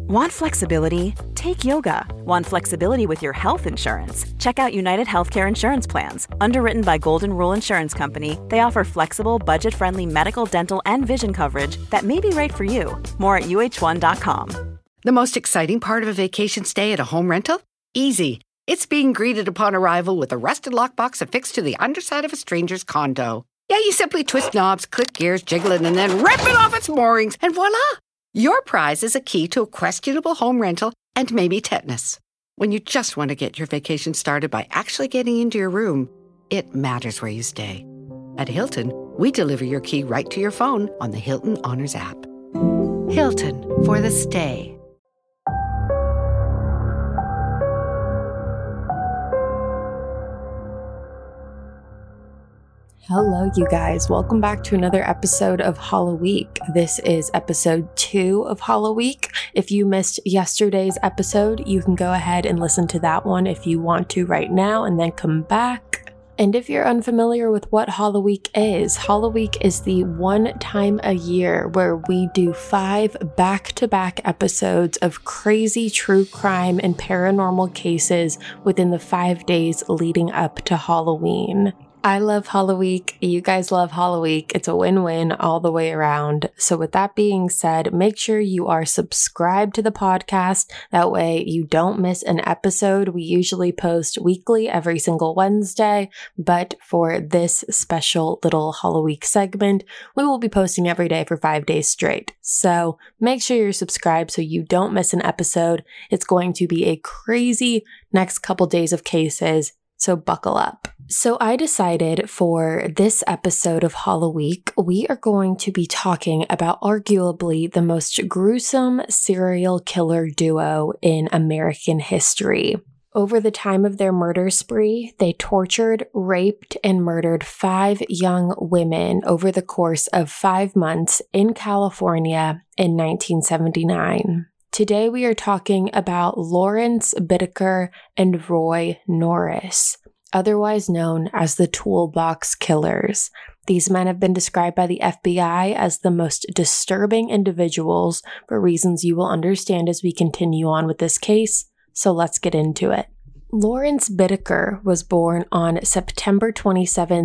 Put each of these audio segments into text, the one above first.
Want flexibility? Take yoga. Want flexibility with your health insurance? Check out United Healthcare Insurance Plans. Underwritten by Golden Rule Insurance Company, they offer flexible, budget-friendly medical, dental, and vision coverage that may be right for you. More at uh1.com. The most exciting part of a vacation stay at a home rental? Easy. It's being greeted upon arrival with a rusted lockbox affixed to the underside of a stranger's condo. Yeah, you simply twist knobs, click gears, jiggle it, and then rip it off its moorings, and voila! Your prize is a key to a questionable home rental and maybe tetanus. When you just want to get your vacation started by actually getting into your room, it matters where you stay. At Hilton, we deliver your key right to your phone on the Hilton Honors app. Hilton for the stay. Hello, you guys. Welcome back to another episode of HalloWeek. This is episode 2 of HalloWeek. If you missed yesterday's episode, you can go ahead and listen to that one if you want to right now and then come back. And if you're unfamiliar with what HalloWeek is the one time a year where we do 5 back-to-back episodes of crazy true crime and paranormal cases within the 5 days leading up to Halloween. I love HalloWeek. You guys love HalloWeek. It's a win-win all the way around. So with that being said, make sure you are subscribed to the podcast. That way you don't miss an episode. We usually post weekly every single Wednesday, but for this special little HalloWeek segment, we will be posting every day for 5 days straight. So make sure you're subscribed so you don't miss an episode. It's going to be a crazy next couple days of cases, so buckle up. So I decided for this episode of HalloWeek, we are going to be talking about arguably the most gruesome serial killer duo in American history. Over the time of their murder spree, they tortured, raped, and murdered 5 young women over the course of 5 months in California in 1979. Today we are talking about Lawrence Bittaker and Roy Norris, otherwise known as the Toolbox Killers. These men have been described by the FBI as the most disturbing individuals for reasons you will understand as we continue on with this case, so let's get into it. Lawrence Bittaker was born on September 27,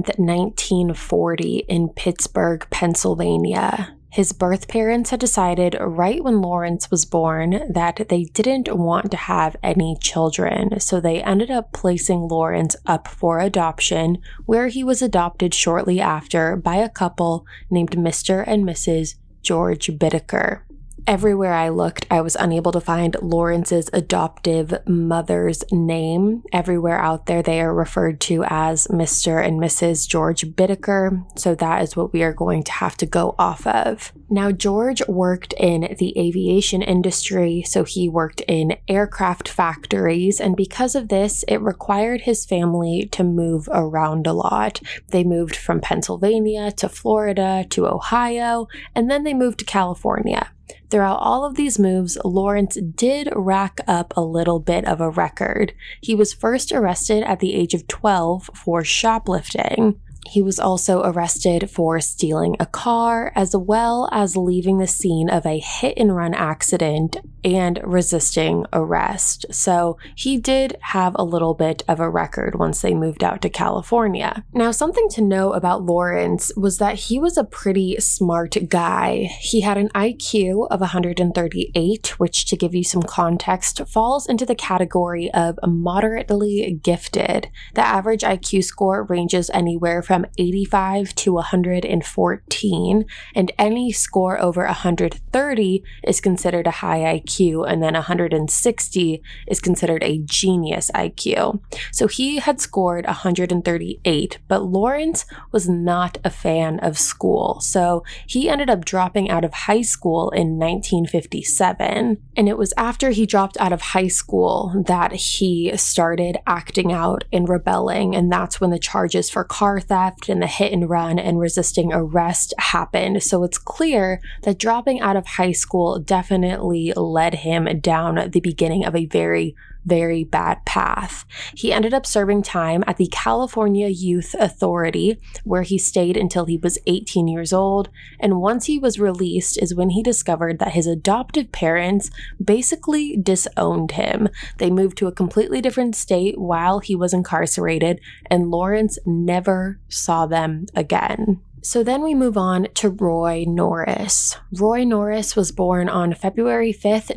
1940 in Pittsburgh, Pennsylvania. His birth parents had decided right when Lawrence was born that they didn't want to have any children, so they ended up placing Lawrence up for adoption, where he was adopted shortly after by a couple named Mr. and Mrs. George Bittaker. Everywhere I looked, I was unable to find Lawrence's adoptive mother's name. Everywhere out there, they are referred to as Mr. and Mrs. George Bittaker, so that is what we are going to have to go off of. Now, George worked in the aviation industry, so he worked in aircraft factories, and because of this, it required his family to move around a lot. They moved from Pennsylvania to Florida to Ohio, and then they moved to California. Throughout all of these moves, Lawrence did rack up a little bit of a record. He was first arrested at the age of 12 for shoplifting. He was also arrested for stealing a car, as well as leaving the scene of a hit-and-run accident and resisting arrest. So he did have a little bit of a record once they moved out to California. Now, something to know about Lawrence was that he was a pretty smart guy. He had an IQ of 138, which, to give you some context, falls into the category of moderately gifted. The average IQ score ranges anywhere from 85 to 114, and any score over 130 is considered a high IQ, and then 160 is considered a genius IQ. So he had scored 138, but Lawrence was not a fan of school, so he ended up dropping out of high school in 1957, and it was after he dropped out of high school that he started acting out and rebelling, and that's when the charges for car theft and the hit and run and resisting arrest happened. So it's clear that dropping out of high school definitely led him down the beginning of a very very bad path. He ended up serving time at the California Youth Authority, where he stayed until he was 18 years old, and once he was released is when he discovered that his adoptive parents basically disowned him. They moved to a completely different state while he was incarcerated, and Lawrence never saw them again. So then we move on to Roy Norris. Roy Norris was born on February 5th,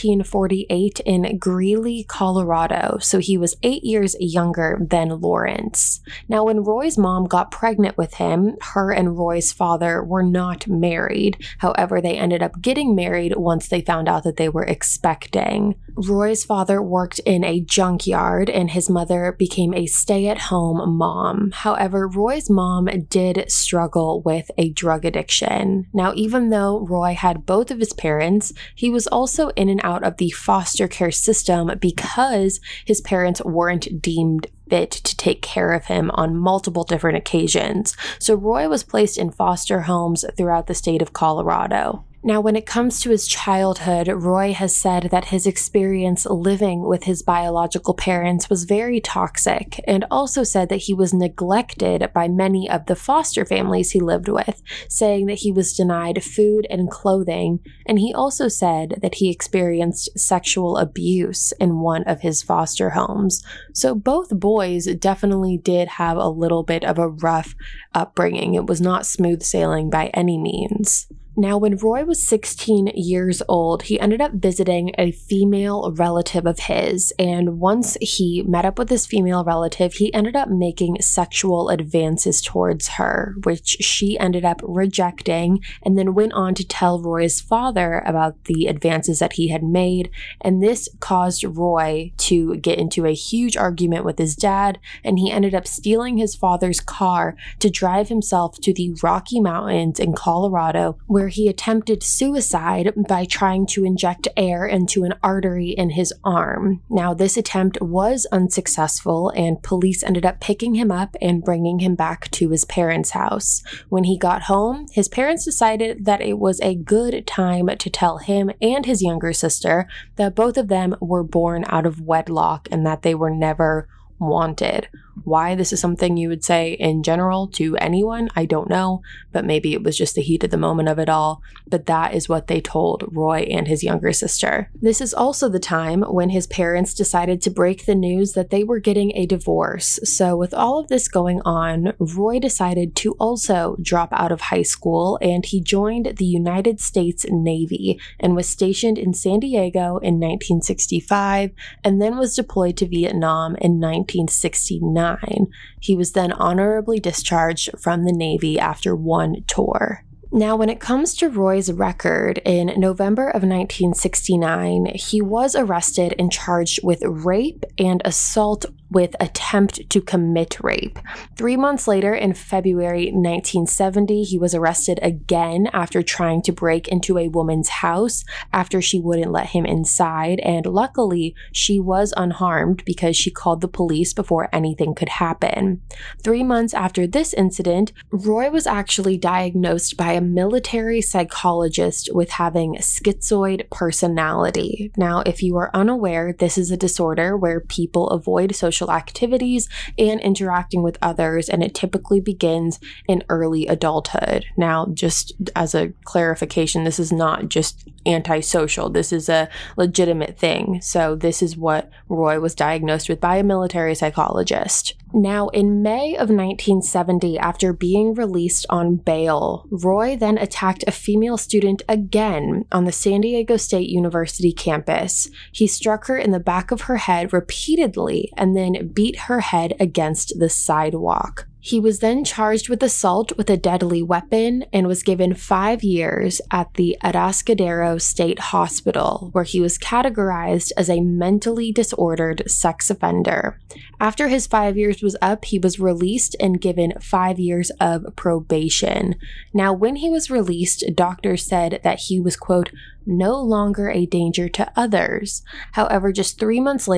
1948 in Greeley, Colorado, so he was 8 years younger than Lawrence. Now, when Roy's mom got pregnant with him, her and Roy's father were not married. However, they ended up getting married once they found out that they were expecting. Roy's father worked in a junkyard and his mother became a stay-at-home mom. However, Roy's mom did struggle with a drug addiction. Now, even though Roy had both of his parents, he was also in and out of the foster care system because his parents weren't deemed fit to take care of him on multiple different occasions. So Roy was placed in foster homes throughout the state of Colorado. Now, when it comes to his childhood, Roy has said that his experience living with his biological parents was very toxic, and also said that he was neglected by many of the foster families he lived with, saying that he was denied food and clothing, and he also said that he experienced sexual abuse in one of his foster homes. So both boys definitely did have a little bit of a rough upbringing. It was not smooth sailing by any means. Now, when Roy was 16 years old, he ended up visiting a female relative of his, and once he met up with this female relative, he ended up making sexual advances towards her, which she ended up rejecting, and then went on to tell Roy's father about the advances that he had made, and this caused Roy to get into a huge argument with his dad, and he ended up stealing his father's car to drive himself to the Rocky Mountains in Colorado, where he attempted suicide by trying to inject air into an artery in his arm. Now, this attempt was unsuccessful, and police ended up picking him up and bringing him back to his parents' house. When he got home, his parents decided that it was a good time to tell him and his younger sister that both of them were born out of wedlock and that they were never wanted. Why this is something you would say in general to anyone, I don't know, but maybe it was just the heat of the moment of it all. But that is what they told Roy and his younger sister. This is also the time when his parents decided to break the news that they were getting a divorce. So with all of this going on, Roy decided to also drop out of high school, and he joined the United States Navy and was stationed in San Diego in 1965, and then was deployed to Vietnam in 1969. He was then honorably discharged from the Navy after one tour. Now, when it comes to Roy's record, in November of 1969, he was arrested and charged with rape and assault with attempt to commit rape. 3 months later, in February 1970, he was arrested again after trying to break into a woman's house after she wouldn't let him inside, and luckily, she was unharmed because she called the police before anything could happen. 3 months after this incident, Roy was actually diagnosed by a military psychologist with having schizoid personality. Now, if you are unaware, this is a disorder where people avoid social activities and interacting with others, and it typically begins in early adulthood. Now, just as a clarification, this is not just antisocial. This is a legitimate thing. So this is what Roy was diagnosed with by a military psychologist. Now, in May of 1970, after being released on bail, Roy then attacked a female student again on the San Diego State University campus. He struck her in the back of her head repeatedly and then beat her head against the sidewalk. He was then charged with assault with a deadly weapon and was given 5 years at the Atascadero State Hospital, where he was categorized as a mentally disordered sex offender. After his 5 years was up, he was released and given 5 years of probation. Now, when he was released, doctors said that he was, quote, no longer a danger to others. However, just 3 months later,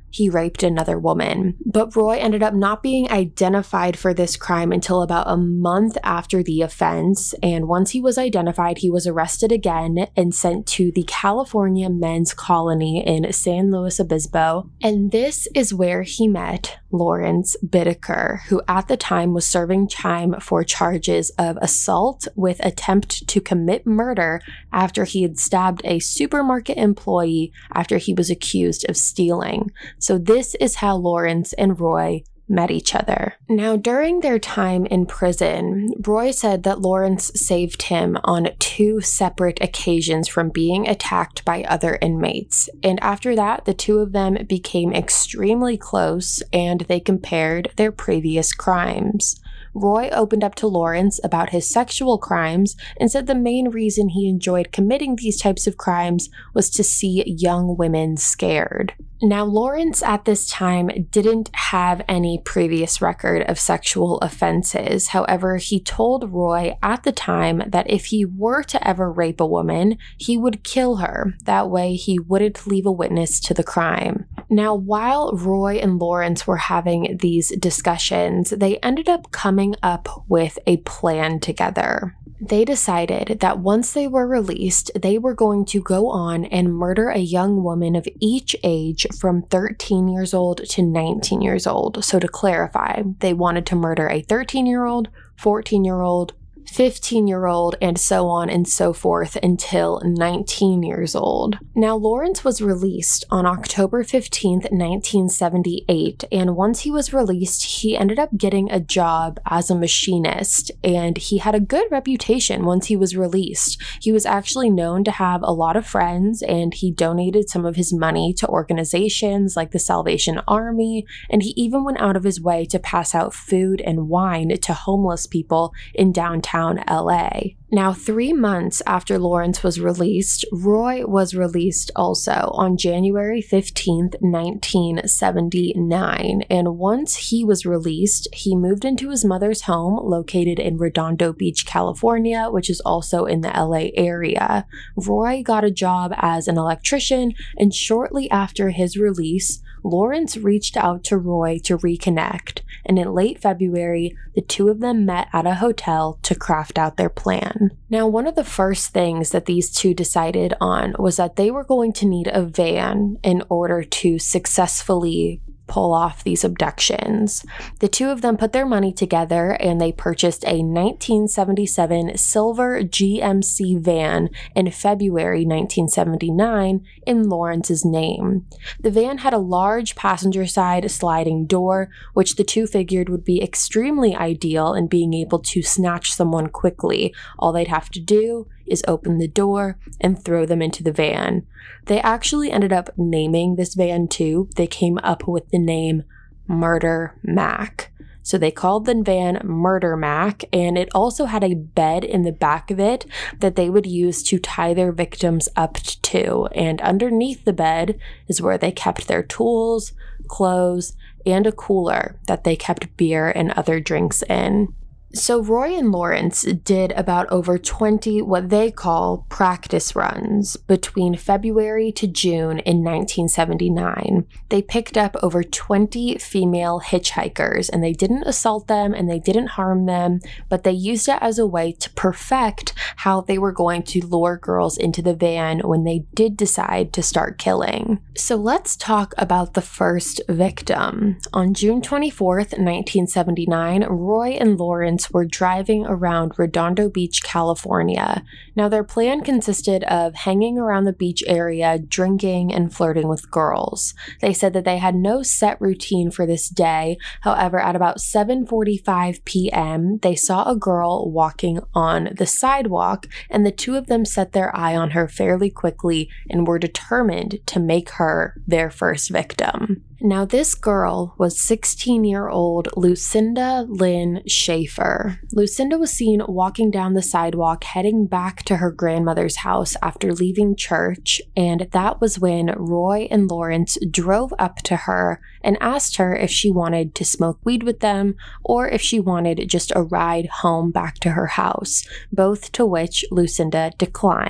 he raped another woman. But Roy ended up not being identified for this crime until about a month after the offense, and once he was identified, he was arrested again and sent to the California Men's Colony in San Luis Obispo. And this is where he met Lawrence Bittaker, who at the time was serving time for charges of assault with attempt to commit murder after he had stabbed a supermarket employee after he was accused of stealing. So this is how Lawrence and Roy met each other. Now, during their time in prison, Roy said that Lawrence saved him on 2 separate occasions from being attacked by other inmates. And after that, the two of them became extremely close and they compared their previous crimes. Roy opened up to Lawrence about his sexual crimes and said the main reason he enjoyed committing these types of crimes was to see young women scared. Now, Lawrence at this time didn't have any previous record of sexual offenses. However, he told Roy at the time that if he were to ever rape a woman, he would kill her. That way, he wouldn't leave a witness to the crime. Now, while Roy and Lawrence were having these discussions, they ended up coming up with a plan together. They decided that once they were released, they were going to go on and murder a young woman of each age from 13 years old to 19 years old. So to clarify, they wanted to murder a 13-year-old, 14-year-old, 15-year-old, and so on and so forth until 19 years old. Now, Lawrence was released on October 15th, 1978, and once he was released, he ended up getting a job as a machinist, and he had a good reputation once he was released. He was actually known to have a lot of friends, and he donated some of his money to organizations like the Salvation Army, and he even went out of his way to pass out food and wine to homeless people in downtown LA. Now, 3 months after Lawrence was released, Roy was released also on January 15th, 1979. And once he was released, he moved into his mother's home located in Redondo Beach, California, which is also in the LA area. Roy got a job as an electrician, and shortly after his release, Lawrence reached out to Roy to reconnect, and in late February, the two of them met at a hotel to craft out their plan. Now, one of the first things that these two decided on was that they were going to need a van in order to successfully pull off these abductions. The two of them put their money together and they purchased a 1977 silver GMC van in February 1979 in Lawrence's name. The van had a large passenger side sliding door, which the two figured would be extremely ideal in being able to snatch someone quickly. All they'd have to do is open the door and throw them into the van. They actually ended up naming this van too. They came up with the name Murder Mac. So they called the van Murder Mac, and it also had a bed in the back of it that they would use to tie their victims up to. And underneath the bed is where they kept their tools, clothes, and a cooler that they kept beer and other drinks in. So Roy and Lawrence did about over 20 what they call practice runs between February to June in 1979. They picked up over 20 female hitchhikers, and they didn't assault them and they didn't harm them, but they used it as a way to perfect how they were going to lure girls into the van when they did decide to start killing. So let's talk about the first victim. On June 24th, 1979, Roy and Lawrence were driving around Redondo Beach, California. Now, their plan consisted of hanging around the beach area, drinking, and flirting with girls. They said that they had no set routine for this day. However, at about 7:45 p.m., they saw a girl walking on the sidewalk, and the two of them set their eye on her fairly quickly and were determined to make her their first victim. Now, this girl was 16-year-old Lucinda Lynn Schaefer. Lucinda was seen walking down the sidewalk heading back to her grandmother's house after leaving church, and that was when Roy and Lawrence drove up to her and asked her if she wanted to smoke weed with them or if she wanted just a ride home back to her house, both to which Lucinda declined.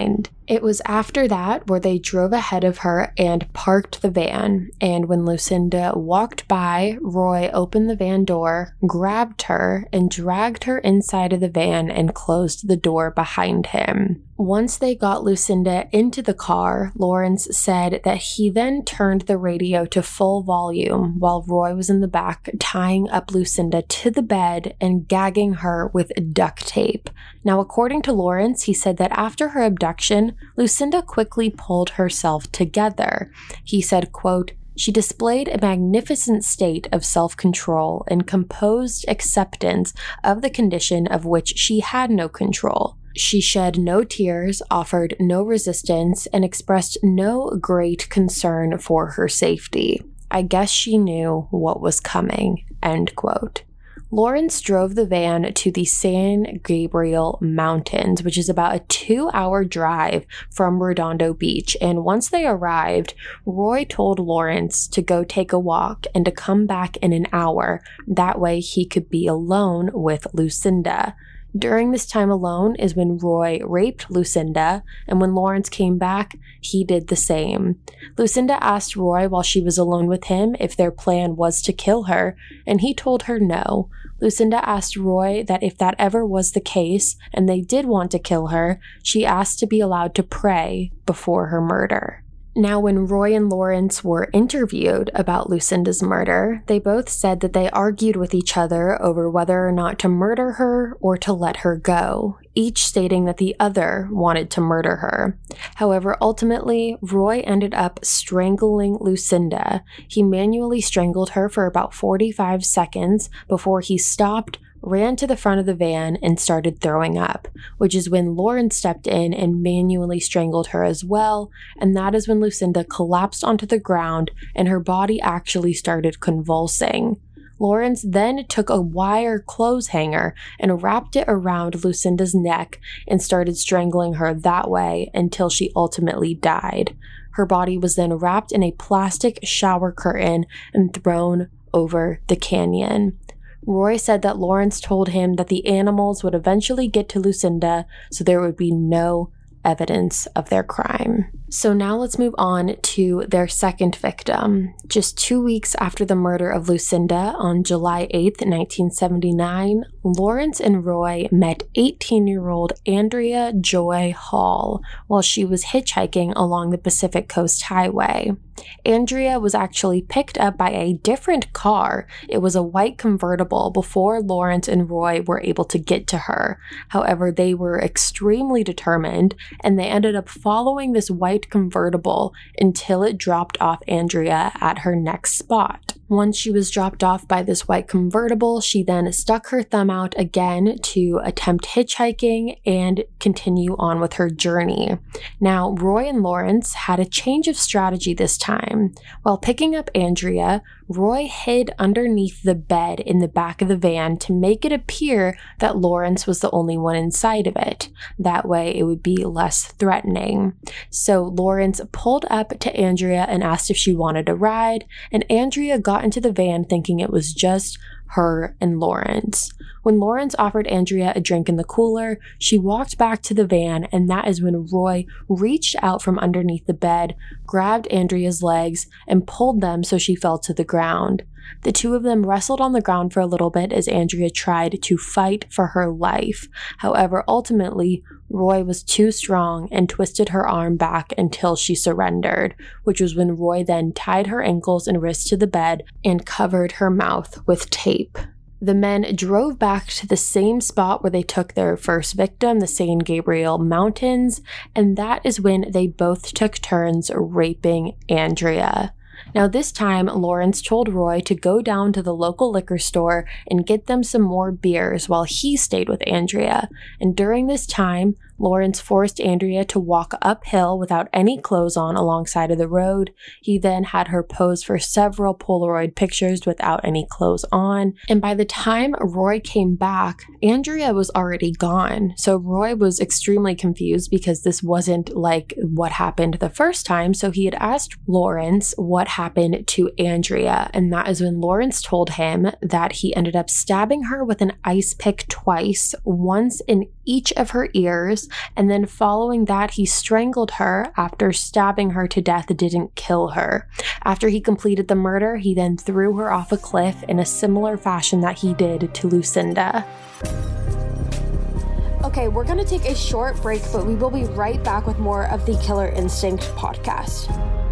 It was after that where they drove ahead of her and parked the van, and when Lucinda walked by, Roy opened the van door, grabbed her, and dragged her inside of the van and closed the door behind him. Once they got Lucinda into the car, Lawrence said that he then turned the radio to full volume while Roy was in the back tying up Lucinda to the bed and gagging her with duct tape. Now, according to Lawrence, he said that after her abduction, Lucinda quickly pulled herself together. He said, quote, "She displayed a magnificent state of self-control and composed acceptance of the condition of which she had no control. She shed no tears, offered no resistance, and expressed no great concern for her safety. I guess she knew what was coming," end quote. Lawrence drove the van to the San Gabriel Mountains, which is about a 2-hour drive from Redondo Beach, and once they arrived, Roy told Lawrence to go take a walk and to come back in an hour. That way he could be alone with Lucinda. During this time alone is when Roy raped Lucinda, and when Lawrence came back, he did the same. Lucinda asked Roy while she was alone with him if their plan was to kill her, and he told her no. Lucinda asked Roy that if that ever was the case, and they did want to kill her, she asked to be allowed to pray before her murder. Now, when Roy and Lawrence were interviewed about Lucinda's murder, they both said that they argued with each other over whether or not to murder her or to let her go, each stating that the other wanted to murder her. However, ultimately, Roy ended up strangling Lucinda. He manually strangled her for about 45 seconds before he stopped, ran to the front of the van, and started throwing up, which is when Lawrence stepped in and manually strangled her as well, and that is when Lucinda collapsed onto the ground and her body actually started convulsing. Lawrence then took a wire clothes hanger and wrapped it around Lucinda's neck and started strangling her that way until she ultimately died. Her body was then wrapped in a plastic shower curtain and thrown over the canyon. Roy said that Lawrence told him that the animals would eventually get to Lucinda, so there would be no evidence of their crime. So now let's move on to their second victim. Just 2 weeks after the murder of Lucinda on July 8th, 1979, Lawrence and Roy met 18-year-old Andrea Joy Hall while she was hitchhiking along the Pacific Coast Highway. Andrea was actually picked up by a different car. It was a white convertible before Lawrence and Roy were able to get to her. However, they were extremely determined, and they ended up following this white convertible until it dropped off Andrea at her next spot. Once she was dropped off by this white convertible, she then stuck her thumb out again to attempt hitchhiking and continue on with her journey. Now, Roy and Lawrence had a change of strategy this time. While picking up Andrea, Roy hid underneath the bed in the back of the van to make it appear that Lawrence was the only one inside of it. That way it would be less threatening. So Lawrence pulled up to Andrea and asked if she wanted a ride, and Andrea got into the van thinking it was just her and Lawrence. When Lawrence offered Andrea a drink in the cooler, she walked back to the van, and that is when Roy reached out from underneath the bed, grabbed Andrea's legs, and pulled them so she fell to the ground. The two of them wrestled on the ground for a little bit as Andrea tried to fight for her life. However, ultimately, Roy was too strong and twisted her arm back until she surrendered, which was when Roy then tied her ankles and wrists to the bed and covered her mouth with tape. The men drove back to the same spot where they took their first victim, the San Gabriel Mountains, and that is when they both took turns raping Andrea. Now this time, Lawrence told Roy to go down to the local liquor store and get them some more beers while he stayed with Andrea. And during this time, Lawrence forced Andrea to walk uphill without any clothes on alongside of the road. He then had her pose for several Polaroid pictures without any clothes on. And by the time Roy came back, Andrea was already gone. So Roy was extremely confused because this wasn't like what happened the first time. So he had asked Lawrence what happened to Andrea. And that is when Lawrence told him that he ended up stabbing her with an ice pick twice, once in each of her ears, and then following that, he strangled her after stabbing her to death didn't kill her. After he completed the murder, he then threw her off a cliff in a similar fashion that he did to Lucinda. Okay, we're going to take a short break, but we will be right back with more of the Killer Instinct podcast.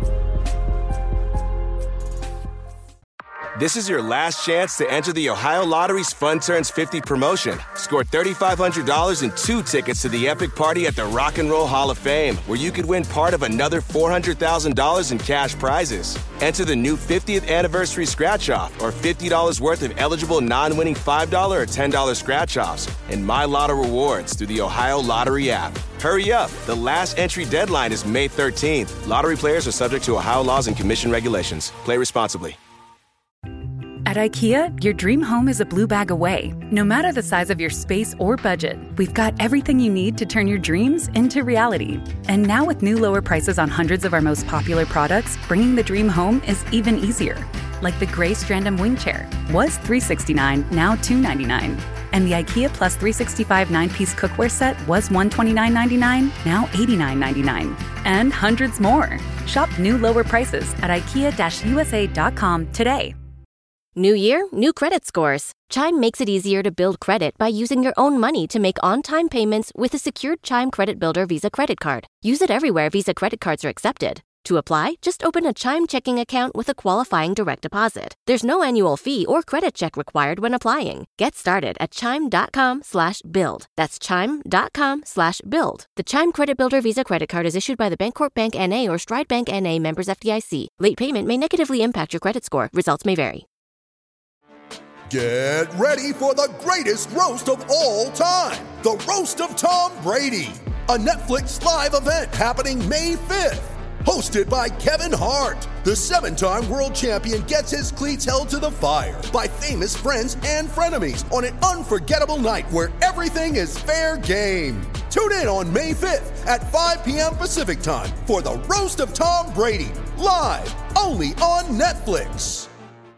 This is your last chance to enter the Ohio Lottery's Fun Turns 50 promotion. Score $3,500 and 2 tickets to the epic party at the Rock and Roll Hall of Fame, where you could win part of another $400,000 in cash prizes. Enter the new 50th anniversary scratch-off or $50 worth of eligible non-winning $5 or $10 scratch-offs and My Lotto rewards through the Ohio Lottery app. Hurry up. The last entry deadline is May 13th. Lottery players are subject to Ohio laws and commission regulations. Play responsibly. At IKEA, your dream home is a blue bag away. No matter the size of your space or budget, we've got everything you need to turn your dreams into reality. And now with new lower prices on hundreds of our most popular products, bringing the dream home is even easier. Like the gray Strandom wing chair. Was $369, now $299. And the IKEA Plus 365 9-piece cookware set was $129.99, now $89.99. And hundreds more. Shop new lower prices at IKEA-USA.com today. New year, new credit scores. Chime makes it easier to build credit by using your own money to make on-time payments with a secured Chime Credit Builder Visa credit card. Use it everywhere Visa credit cards are accepted. To apply, just open a Chime checking account with a qualifying direct deposit. There's no annual fee or credit check required when applying. Get started at chime.com/build. That's chime.com/build. The Chime Credit Builder Visa credit card is issued by the Bancorp Bank N.A. or Stride Bank N.A. members FDIC. Late payment may negatively impact your credit score. Results may vary. Get ready for the greatest roast of all time, the Roast of Tom Brady, a Netflix live event happening May 5th. Hosted by Kevin Hart, the 7-time world champion gets his cleats held to the fire by famous friends and frenemies on an unforgettable night where everything is fair game. Tune in on May 5th at 5 p.m. Pacific time for the Roast of Tom Brady, live only on Netflix.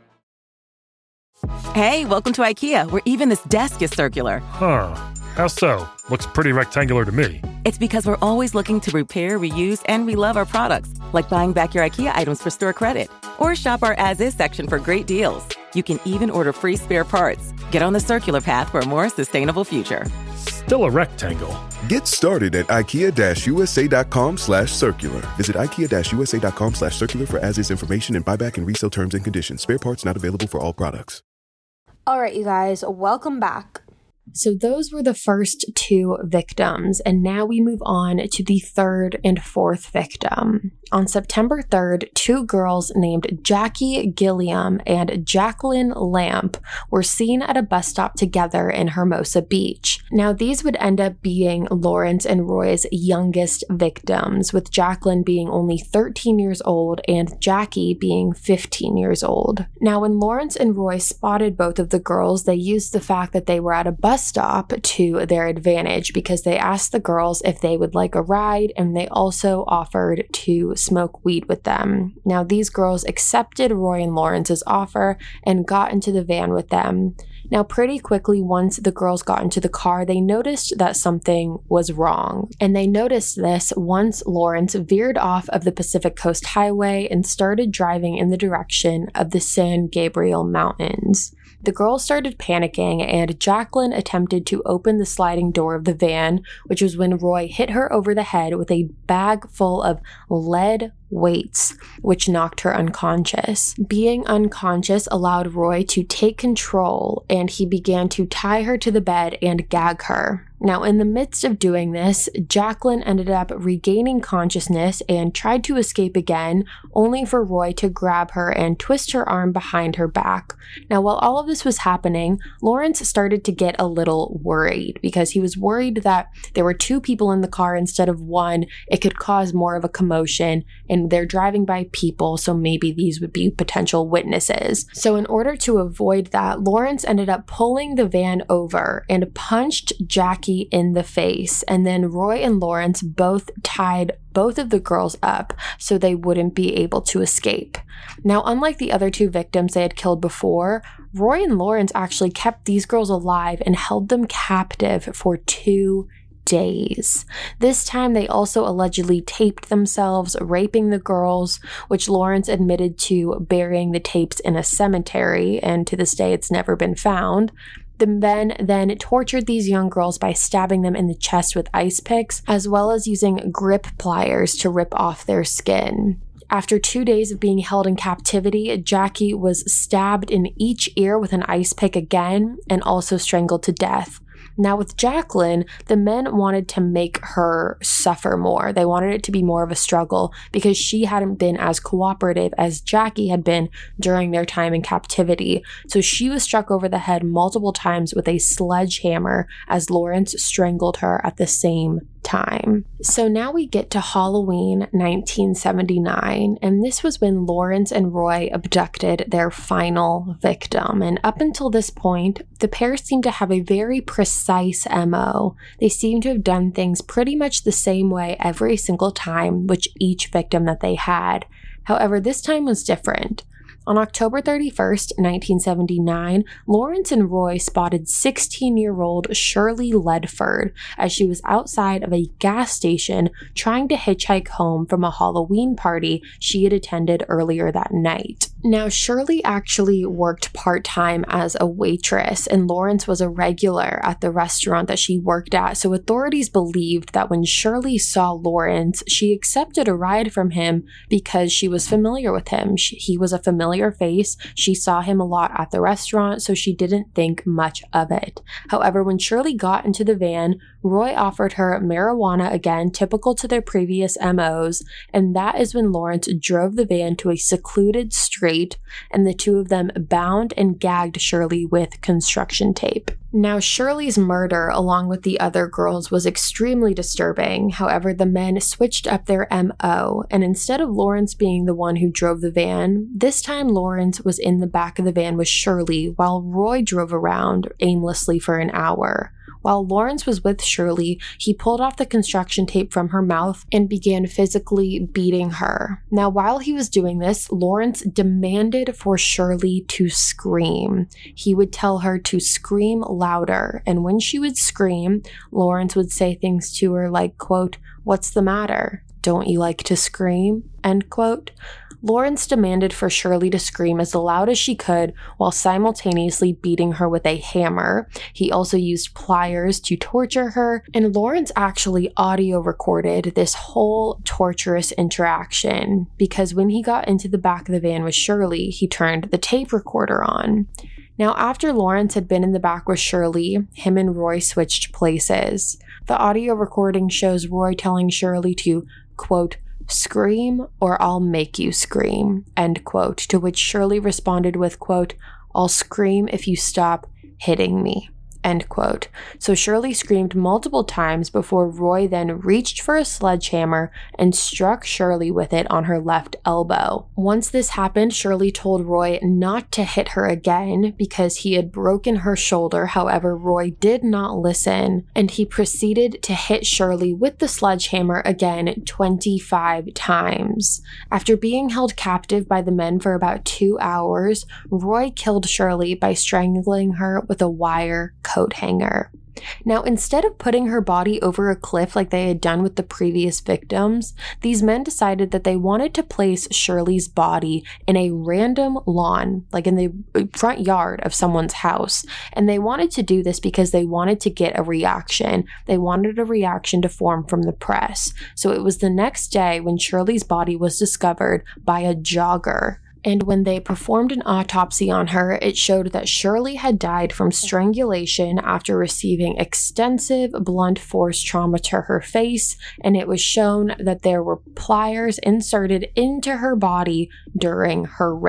Hey, welcome to IKEA, where even this desk is circular. Huh. How so? Looks pretty rectangular to me. It's because we're always looking to repair, reuse, and relove our products, like buying back your IKEA items for store credit. Or shop our as-is section for great deals. You can even order free spare parts. Get on the circular path for a more sustainable future. Still a rectangle. Get started at IKEA-USA.com/circular. Visit IKEA-USA.com/circular for as-is information and buyback and resale terms and conditions. Spare parts not available for all products. All right, you guys, welcome back. So those were the first 2 victims, and now we move on to the 3rd and 4th victim. On September 3rd, 2 girls named Jackie Gilliam and Jacqueline Lamp were seen at a bus stop together in Hermosa Beach. Now, these would end up being Lawrence and Roy's youngest victims, with Jacqueline being only 13 years old and Jackie being 15 years old. Now, when Lawrence and Roy spotted both of the girls, they used the fact that they were at a bus stop to their advantage because they asked the girls if they would like a ride, and they also offered to smoke weed with them. Now, these girls accepted Roy and Lawrence's offer and got into the van with them. Now, pretty quickly, once the girls got into the car, they noticed that something was wrong. And they noticed this once Lawrence veered off of the Pacific Coast Highway and started driving in the direction of the San Gabriel Mountains. The girls started panicking, and Jacqueline attempted to open the sliding door of the van, which was when Roy hit her over the head with a bag full of lead weights, which knocked her unconscious. Being unconscious allowed Roy to take control, and he began to tie her to the bed and gag her. Now, in the midst of doing this, Jacqueline ended up regaining consciousness and tried to escape again, only for Roy to grab her and twist her arm behind her back. Now, while all of this was happening, Lawrence started to get a little worried because he was worried that there were 2 people in the car instead of 1. It could cause more of a commotion, and and they're driving by people, so maybe these would be potential witnesses. So in order to avoid that, Lawrence ended up pulling the van over and punched Jackie in the face, and then Roy and Lawrence both tied both of the girls up so they wouldn't be able to escape. Now, unlike the other two victims they had killed before, Roy and Lawrence actually kept these girls alive and held them captive for 2 days. This time they also allegedly taped themselves, raping the girls, which Lawrence admitted to burying the tapes in a cemetery, and to this day it's never been found. The men then tortured these young girls by stabbing them in the chest with ice picks, as well as using grip pliers to rip off their skin. After 2 days of being held in captivity, Jackie was stabbed in each ear with an ice pick again and also strangled to death. Now with Jacqueline, the men wanted to make her suffer more. They wanted it to be more of a struggle because she hadn't been as cooperative as Jackie had been during their time in captivity. So she was struck over the head multiple times with a sledgehammer as Lawrence strangled her at the same time. So now we get to Halloween 1979, and this was when Lawrence and Roy abducted their final victim. And up until this point, the pair seemed to have a very precise MO. They seemed to have done things pretty much the same way every single time with each victim that they had. However, this time was different. On October 31st, 1979, Lawrence and Roy spotted 16-year-old Shirley Ledford as she was outside of a gas station trying to hitchhike home from a Halloween party she had attended earlier that night. Now, Shirley actually worked part-time as a waitress, and Lawrence was a regular at the restaurant that she worked at, so authorities believed that when Shirley saw Lawrence, she accepted a ride from him because she was familiar with him. He was a familiar face. She saw him a lot at the restaurant, so she didn't think much of it. However, when Shirley got into the van, Roy offered her marijuana again, typical to their previous MOs, and that is when Lawrence drove the van to a secluded street, and the two of them bound and gagged Shirley with construction tape. Now, Shirley's murder, along with the other girls, was extremely disturbing. However, the men switched up their MO, and instead of Lawrence being the one who drove the van, this time Lawrence was in the back of the van with Shirley, while Roy drove around aimlessly for an hour. While Lawrence was with Shirley, he pulled off the construction tape from her mouth and began physically beating her. Now, while he was doing this, Lawrence demanded for Shirley to scream. He would tell her to scream louder, and when she would scream, Lawrence would say things to her like, quote, "What's the matter? Don't you like to scream?" End quote. Lawrence demanded for Shirley to scream as loud as she could while simultaneously beating her with a hammer. He also used pliers to torture her, and Lawrence actually audio recorded this whole torturous interaction because when he got into the back of the van with Shirley, he turned the tape recorder on. Now, after Lawrence had been in the back with Shirley, him and Roy switched places. The audio recording shows Roy telling Shirley to, quote, "Scream or I'll make you scream," end quote, to which Shirley responded with, quote, "I'll scream if you stop hitting me," end quote. So Shirley screamed multiple times before Roy then reached for a sledgehammer and struck Shirley with it on her left elbow. Once this happened, Shirley told Roy not to hit her again because he had broken her shoulder. However, Roy did not listen, and he proceeded to hit Shirley with the sledgehammer again 25 times. After being held captive by the men for about 2 hours, Roy killed Shirley by strangling her with a wire coat hanger. Now, instead of putting her body over a cliff like they had done with the previous victims, these men decided that they wanted to place Shirley's body in a random lawn, like in the front yard of someone's house. And they wanted to do this because they wanted to get a reaction. They wanted a reaction to form from the press. So it was the next day when Shirley's body was discovered by a jogger. And when they performed an autopsy on her, it showed that Shirley had died from strangulation after receiving extensive blunt force trauma to her face, and it was shown that there were pliers inserted into her body during her rape.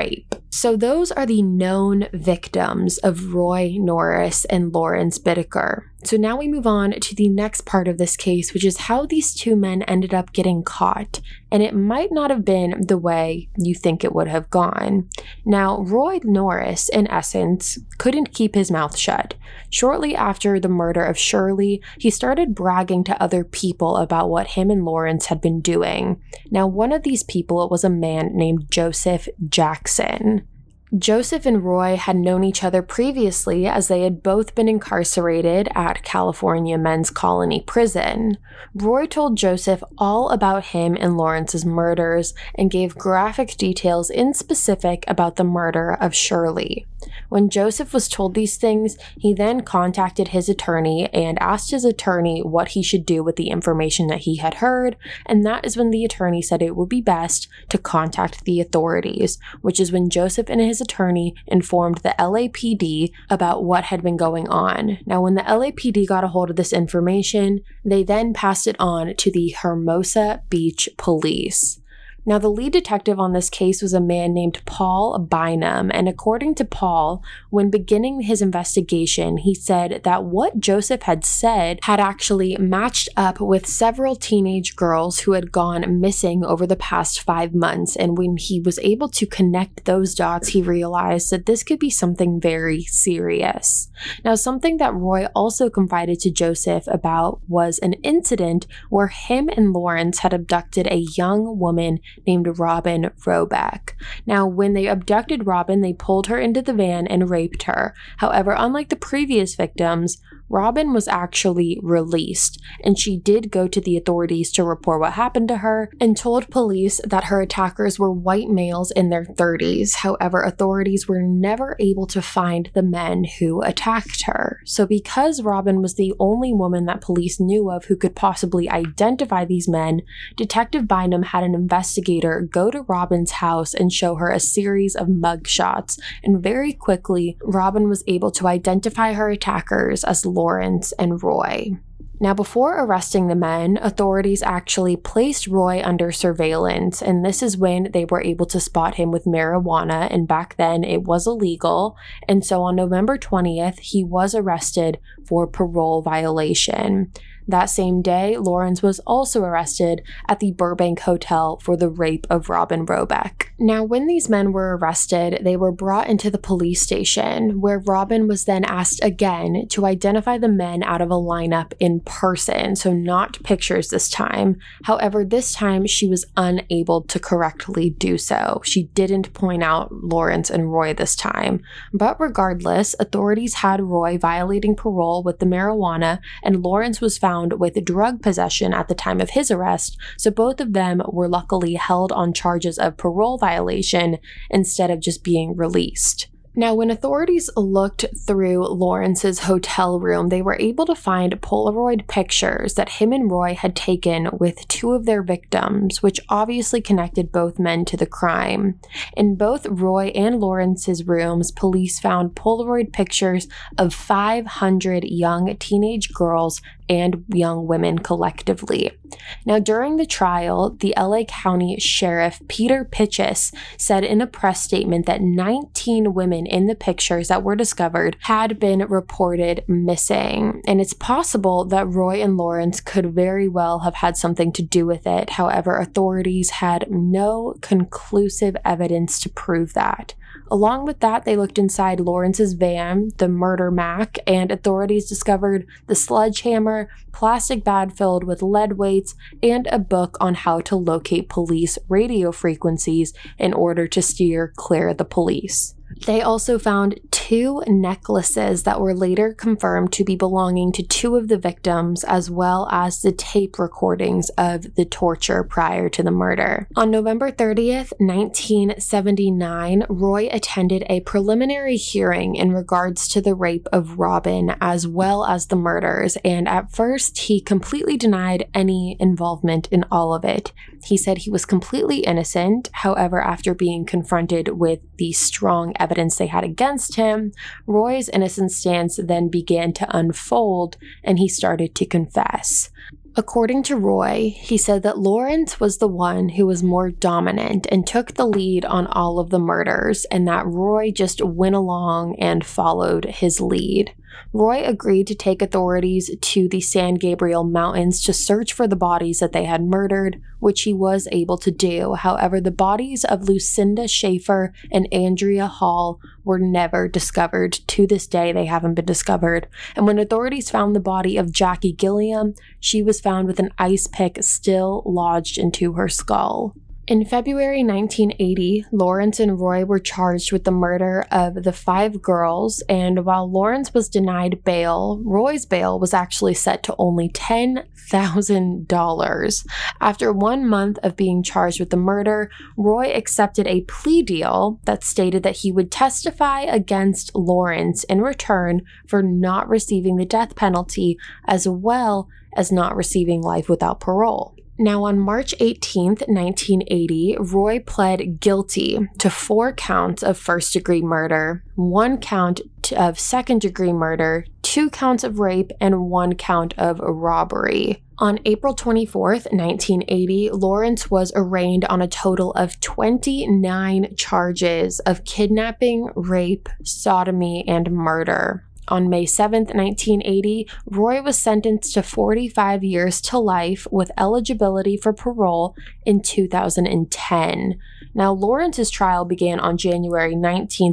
So those are the known victims of Roy Norris and Lawrence Bittaker. So now we move on to the next part of this case, which is how these two men ended up getting caught. And it might not have been the way you think it would have gone. Now, Roy Norris, in essence, couldn't keep his mouth shut. Shortly after the murder of Shirley, he started bragging to other people about what him and Lawrence had been doing. Now, one of these people was a man named Joseph Jackson. Joseph and Roy had known each other previously as they had both been incarcerated at California Men's Colony Prison. Roy told Joseph all about him and Lawrence's murders and gave graphic details in specific about the murder of Shirley. When Joseph was told these things, he then contacted his attorney and asked his attorney what he should do with the information that he had heard, and that is when the attorney said it would be best to contact the authorities, which is when Joseph and his attorney informed the LAPD about what had been going on. Now, when the LAPD got a hold of this information, they then passed it on to the Hermosa Beach Police. Now, the lead detective on this case was a man named Paul Bynum, and according to Paul, when beginning his investigation, he said that what Joseph had said had actually matched up with several teenage girls who had gone missing over the past 5 months, and when he was able to connect those dots, he realized that this could be something very serious. Now, something that Roy also confided to Joseph about was an incident where him and Lawrence had abducted a young woman named Robin Robeck. Now, when they abducted Robin, they pulled her into the van and raped her. However, unlike the previous victims, Robin was actually released, and she did go to the authorities to report what happened to her and told police that her attackers were white males in their 30s. However, authorities were never able to find the men who attacked her. So because Robin was the only woman that police knew of who could possibly identify these men, Detective Bynum had an investigator go to Robin's house and show her a series of mugshots, and very quickly, Robin was able to identify her attackers as Lawrence and Roy. Now, before arresting the men, authorities actually placed Roy under surveillance, and this is when they were able to spot him with marijuana, and back then it was illegal, and so on November 20th, he was arrested for parole violation. That same day, Lawrence was also arrested at the Burbank Hotel for the rape of Robin Robeck. Now, when these men were arrested, they were brought into the police station, where Robin was then asked again to identify the men out of a lineup in person, so not pictures this time. However, this time she was unable to correctly do so. She didn't point out Lawrence and Roy this time. But regardless, authorities had Roy violating parole with the marijuana, and Lawrence was found with drug possession at the time of his arrest, so both of them were luckily held on charges of parole violation instead of just being released. Now, when authorities looked through Lawrence's hotel room, they were able to find Polaroid pictures that him and Roy had taken with two of their victims, which obviously connected both men to the crime. In both Roy and Lawrence's rooms, police found Polaroid pictures of 500 young teenage girls and young women collectively. Now, during the trial, the LA County Sheriff Peter Pitchess said in a press statement that 19 women in the pictures that were discovered had been reported missing, and it's possible that Roy and Lawrence could very well have had something to do with it. However, authorities had no conclusive evidence to prove that. Along with that, they looked inside Lawrence's van, the murder Mac, and authorities discovered the sledgehammer, plastic bag filled with lead weights, and a book on how to locate police radio frequencies in order to steer clear the police. They also found 2 necklaces that were later confirmed to be belonging to 2 of the victims, as well as the tape recordings of the torture prior to the murder. On November 30th, 1979, Roy attended a preliminary hearing in regards to the rape of Robin as well as the murders, and at first he completely denied any involvement in all of it. He said he was completely innocent. However, after being confronted with the strong evidence they had against him, Roy's innocent stance then began to unfold and he started to confess. According to Roy, he said that Lawrence was the one who was more dominant and took the lead on all of the murders, and that Roy just went along and followed his lead. Roy agreed to take authorities to the San Gabriel Mountains to search for the bodies that they had murdered, which he was able to do. However, the bodies of Lucinda Schaefer and Andrea Hall were never discovered. To this day, they haven't been discovered. And when authorities found the body of Jackie Gilliam, she was found with an ice pick still lodged into her skull. In February 1980, Lawrence and Roy were charged with the murder of the 5 girls, and while Lawrence was denied bail, Roy's bail was actually set to only $10,000. After 1 month of being charged with the murder, Roy accepted a plea deal that stated that he would testify against Lawrence in return for not receiving the death penalty, as well as not receiving life without parole. Now, on March 18th, 1980, Roy pled guilty to 4 counts of first-degree murder, 1 count of second-degree murder, 2 counts of rape, and 1 count of robbery. On April 24th, 1980, Lawrence was arraigned on a total of 29 charges of kidnapping, rape, sodomy, and murder. On May 7, 1980, Roy was sentenced to 45 years to life with eligibility for parole in 2010. Now, Lawrence's trial began on January 19,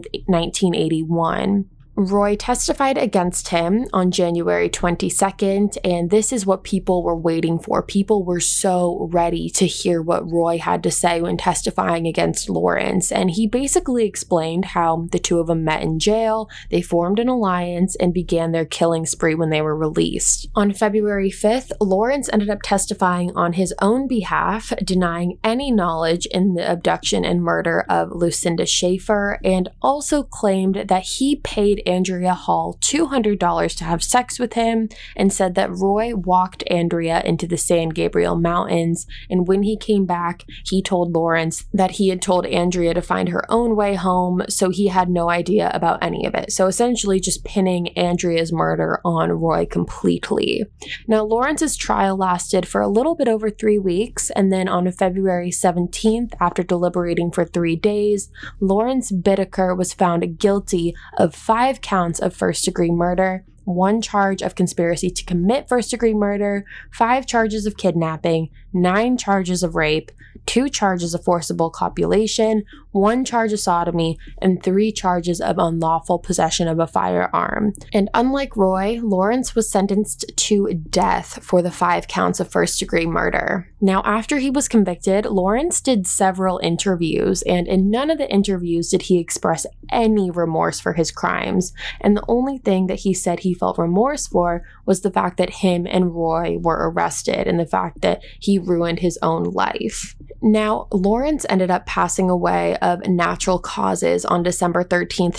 1981. Roy testified against him on January 22nd, and this is what people were waiting for. People were so ready to hear what Roy had to say when testifying against Lawrence, and he basically explained how the two of them met in jail, they formed an alliance, and began their killing spree when they were released. On February 5th, Lawrence ended up testifying on his own behalf, denying any knowledge in the abduction and murder of Lucinda Schaefer, and also claimed that he paid Andrea Hall $200 to have sex with him, and said that Roy walked Andrea into the San Gabriel Mountains, and when he came back, he told Lawrence that he had told Andrea to find her own way home, so he had no idea about any of it. So essentially just pinning Andrea's murder on Roy completely. Now, Lawrence's trial lasted for a little bit over 3 weeks, and then on February 17th, after deliberating for 3 days, Lawrence Bittaker was found guilty of 5 counts of first-degree murder, 1 charge of conspiracy to commit first-degree murder, 5 charges of kidnapping, 9 charges of rape, 2 charges of forcible copulation, 1 charge of sodomy, and 3 charges of unlawful possession of a firearm. And unlike Roy, Lawrence was sentenced to death for the 5 counts of first-degree murder. Now, after he was convicted, Lawrence did several interviews, and in none of the interviews did he express any remorse for his crimes. And the only thing that he said he felt remorse for was the fact that him and Roy were arrested and the fact that he ruined his own life. Now, Lawrence ended up passing away of natural causes on December 13th,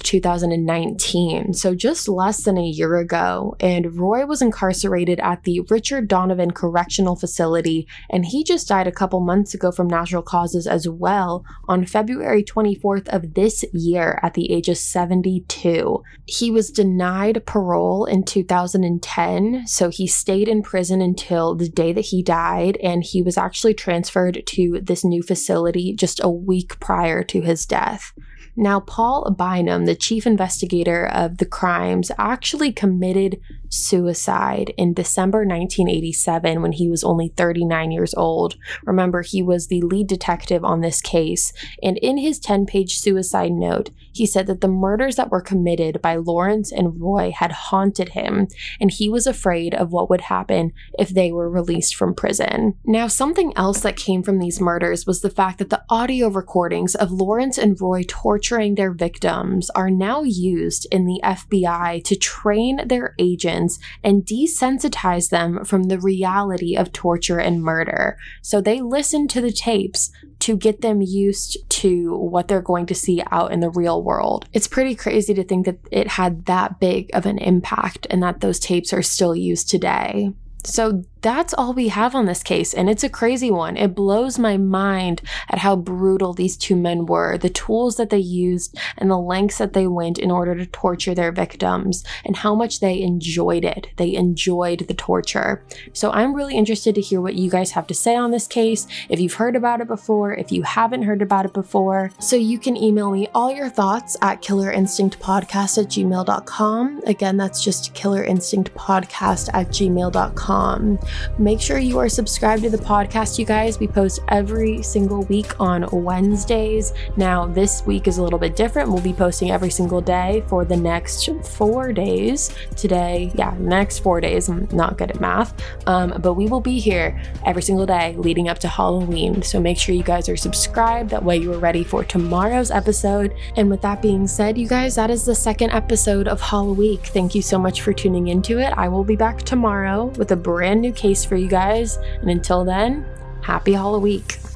2019, so just less than a year ago, and Roy was incarcerated at the Richard Donovan Correctional Facility, and he just died a couple months ago from natural causes as well on February 24th of this year at the age of 72. He was denied parole in 2010, so he stayed in prison until the day that he died, and he was actually transferred to this new facility just a week prior to his death. Now, Paul Bynum, the chief investigator of the crimes, actually committed suicide in December 1987 when he was only 39 years old. Remember, he was the lead detective on this case, and in his 10-page suicide note, he said that the murders that were committed by Lawrence and Roy had haunted him, and he was afraid of what would happen if they were released from prison. Now, something else that came from these murders was the fact that the audio recordings of Lawrence and Roy torturing their victims are now used in the FBI to train their agents and desensitize them from the reality of torture and murder. So they listen to the tapes to get them used to what they're going to see out in the real world. It's pretty crazy to think that it had that big of an impact and that those tapes are still used today. So that's all we have on this case, and it's a crazy one. It blows my mind at how brutal these two men were, the tools that they used, and the lengths that they went in order to torture their victims, and how much they enjoyed it. They enjoyed the torture. So I'm really interested to hear what you guys have to say on this case, if you've heard about it before, if you haven't heard about it before. So you can email me all your thoughts at killerinstinctpodcast@gmail.com. Again, that's just killerinstinctpodcast@gmail.com. Make sure you are subscribed to the podcast, you guys. We post every single week on Wednesdays. Now, this week is a little bit different. We'll be posting every single day for the next 4 days. Next 4 days. I'm not good at math. But we will be here every single day leading up to Halloween. So make sure you guys are subscribed. That way you are ready for tomorrow's episode. And with that being said, you guys, that is the second episode of Halloween. Thank you so much for tuning into it. I will be back tomorrow with a brand new case for you guys. And until then, happy Halloween.